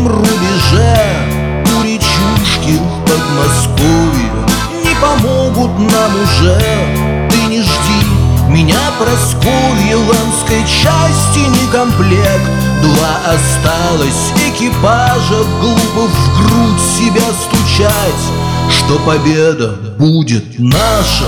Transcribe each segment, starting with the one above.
дальнем рубеже, у речушки в Подмосковье, не помогут нам уже. Ты не жди меня, Прасковья, в Омской части не комплект. 2 осталось экипажа, глупо в грудь себя стучать, что победа будет наша.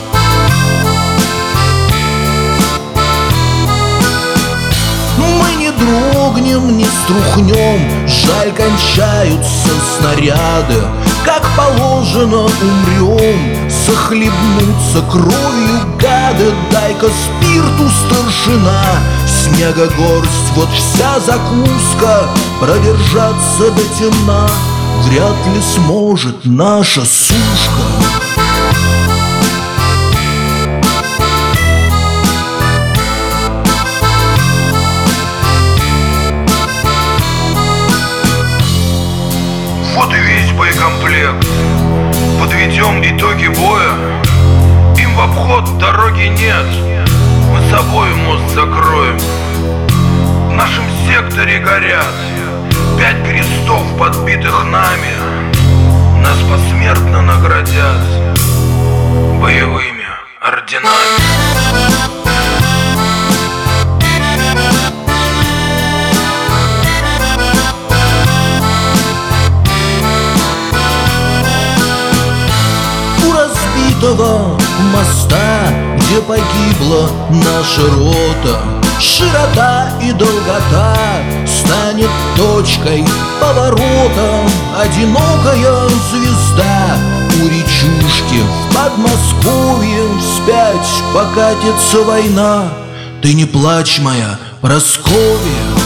Мы не дрогнем, не струхнем, жаль, кончаются снаряды. Как положено умрем, захлебнутся кровью гады. Дай-ка спирту, старшина, снега горсть, вот вся закуска. Продержаться до темна вряд ли сможет наша сушка. Вот и весь боекомплект. Подведем итоги боя. Им в обход дороги нет. Мы собой мост закроем. В нашем секторе горят 5 крестов, подбитых нами. Нас посмертно наградят боевыми орденами. Моста, где погибла наша рота, широта и долгота станет точкой поворота. Одинокая звезда у речушки в Подмосковье, вспять покатится война. Ты не плачь, моя Прасковья.